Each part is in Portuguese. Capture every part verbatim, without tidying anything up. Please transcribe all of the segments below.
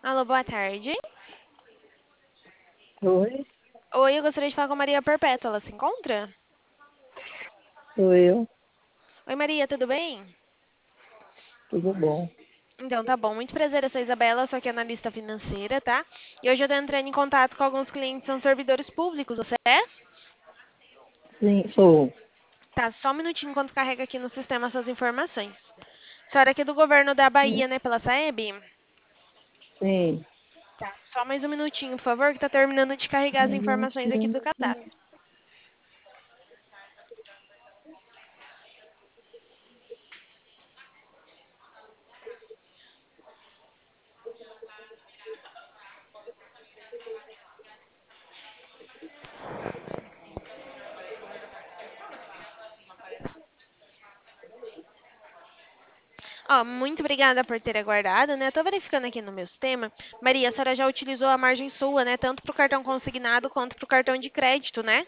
Alô, boa tarde. Oi, Oi, eu gostaria de falar com a Maria Perpétua. Ela se encontra? sou eu, Oi, Maria, tudo bem? tudo bom? Então, tá bom. Muito prazer, eu sou a Isabela, sou aqui analista financeira, tá? E hoje eu tô entrando em contato com alguns clientes que são servidores públicos. Você é? Sim, sou. Tá, só um minutinho enquanto carrega aqui no sistema essas informações. Senhora aqui do governo da Sim, Bahia, né, pela Saeb? sim. Tá, só mais um minutinho, por favor, que tá terminando de carregar as informações aqui do cadastro. Ó, muito obrigada por ter aguardado, né? Tô verificando aqui no meu sistema. Maria, a senhora já utilizou a margem sua, né? Tanto para o cartão consignado quanto para o cartão de crédito, né?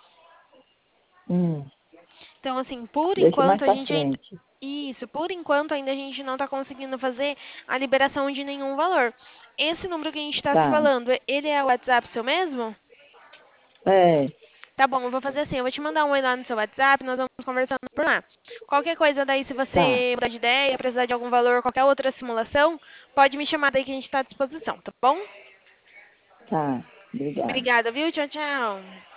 Hum, Então, assim, por deixa mais enquanto a pra gente ainda. frente. Isso, por enquanto ainda a gente não está conseguindo fazer a liberação de nenhum valor. Esse número que a gente está se Tá, falando, ele é o WhatsApp seu mesmo? é, Tá bom, eu vou fazer assim, eu vou te mandar um oi lá no seu WhatsApp, nós vamos conversando por lá. Qualquer coisa daí, se tá, você mudar de ideia, precisar de algum valor, qualquer outra simulação, pode me chamar daí que a gente está à disposição, tá bom? tá. Obrigado. Obrigada, viu? Tchau, tchau.